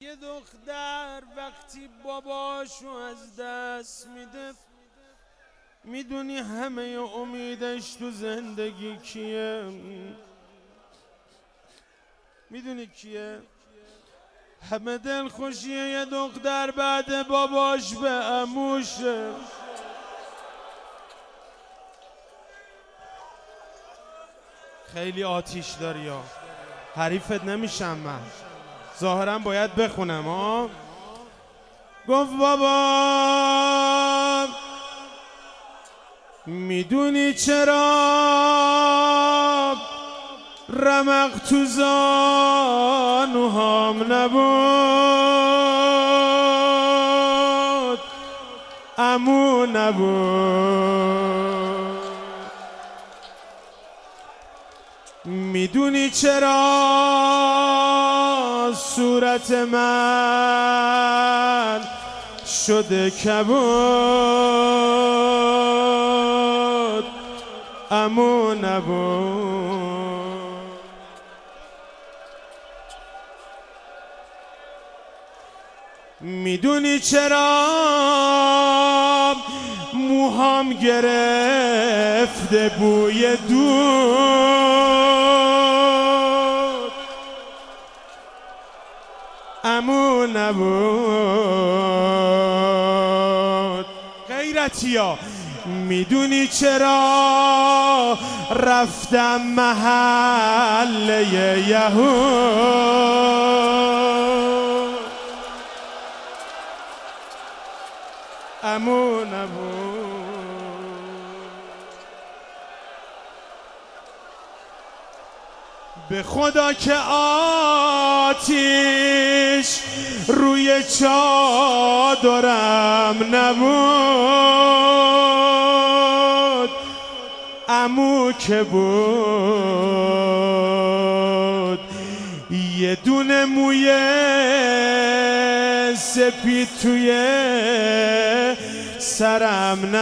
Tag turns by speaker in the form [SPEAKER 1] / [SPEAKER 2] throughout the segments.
[SPEAKER 1] یه دختر وقتی باباشو از دست میده، میدونی همه امیدش تو زندگی کیه؟ میدونی کیه؟ همه دل خوشیه یه دختر بعد باباش به عموشه. خیلی آتیش داری ها، حریفت نمیشم من، ظاهرا باید بخونم ها. گفت بابا میدونی چرا رمق تو زانوهام نبود، عمو نبود. میدونی چرا صورت من شده کبود، عمو نبود. میدونی چرا موهام گرفته بوی دود، عمو نبود. غیرتیا میدونی چرا رفتم محله یهود، عمو نبود. به خدا که آتیش روی چادرم نبود، عمو که بود. یه دونه موی سپید توی سرم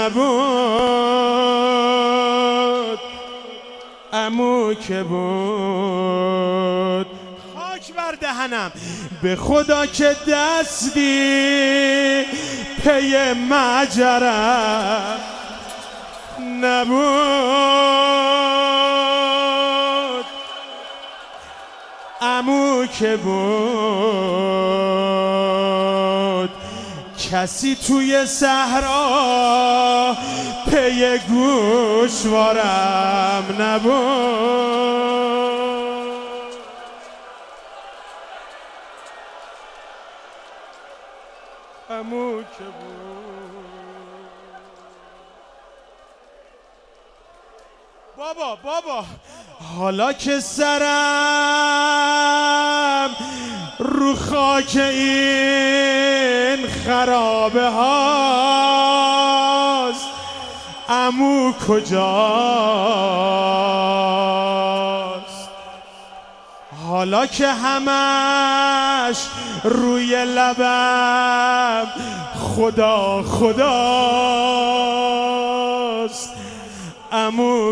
[SPEAKER 1] نبود، عمو که بود. خاک بر دهنم، به خدا که دستی پی مجرم نبود، عمو که بود. کسی توی صحرا پی گوشوارم نبود، عمو که بود. بابا حالا که سرم رو خاک این خرابه هاست، عمو کجاست؟ حالا که همش روی لبم خدا خداست، عمو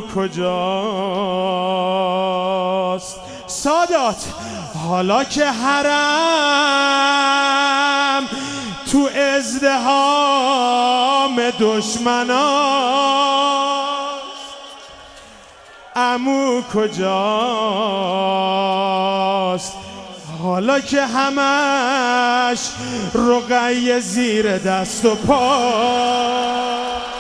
[SPEAKER 1] کجاست؟ سادات حالا که حرم تو ازدحام دشمناست، عمو کجاست؟ حالا که همش رقیه زیر دست و پا.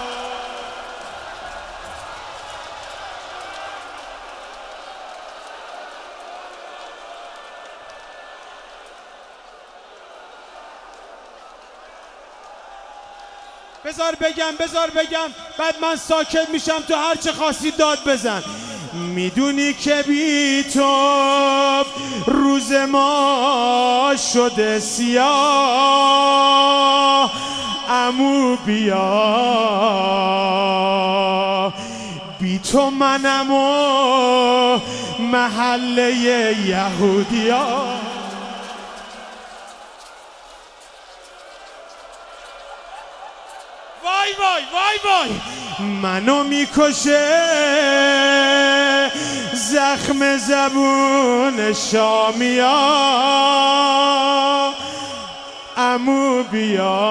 [SPEAKER 1] بذار بگم بعد من ساکت میشم، تو هر چه خواستی داد بزن. میدونی که بی تو روز ما شده سیاه، عمو بیا. بی تو منم و محله یهودیا. وای منو میکشه زخم زبون شامیا، عمو بیا.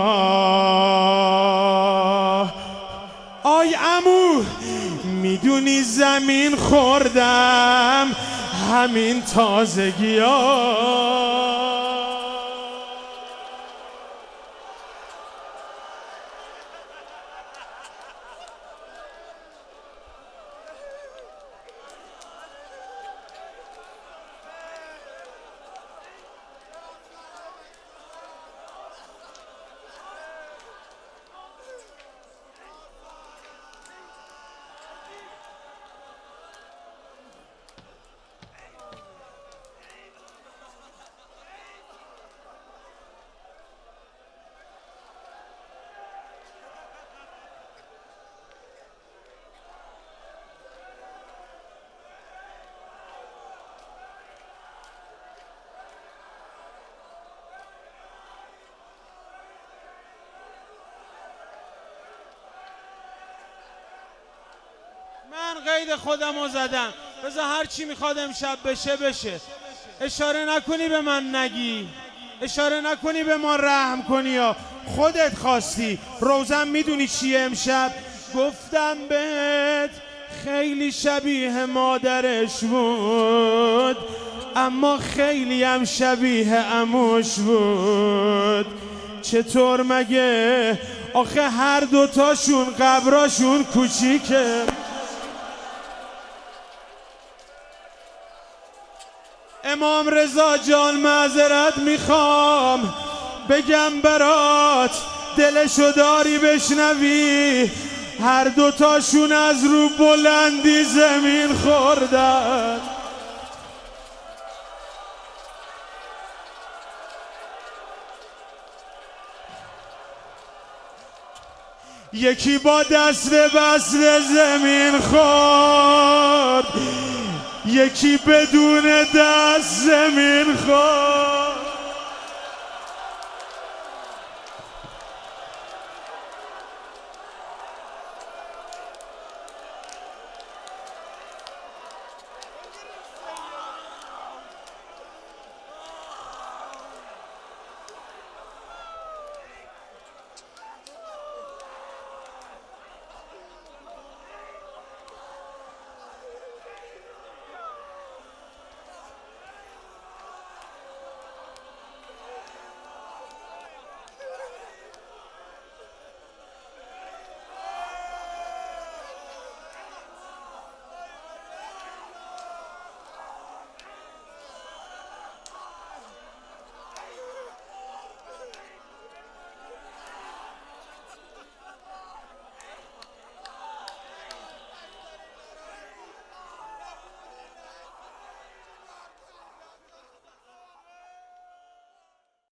[SPEAKER 1] آی عمو میدونی زمین خوردم همین تازگی ها. من قید خودم رو زدم، بذار هر چی میخواد امشب بشه بشه. اشاره نکنی به من نگی، اشاره نکنی به ما رحم کنی یا خودت خواستی. روزم میدونی چیه امشب؟ گفتم بهت خیلی شبیه مادرش بود اما خیلی هم شبیه عموش بود. چطور مگه؟ آخه هر دوتاشون قبراشون کوچیکه. امام رضا جان معذرت میخوام بگم برات، دلشو داری بشنوی، هر دوتاشون از رو بلندی زمین خوردن. یکی با دست بسته زمین خورد، یکی بدون دست زمین خورد.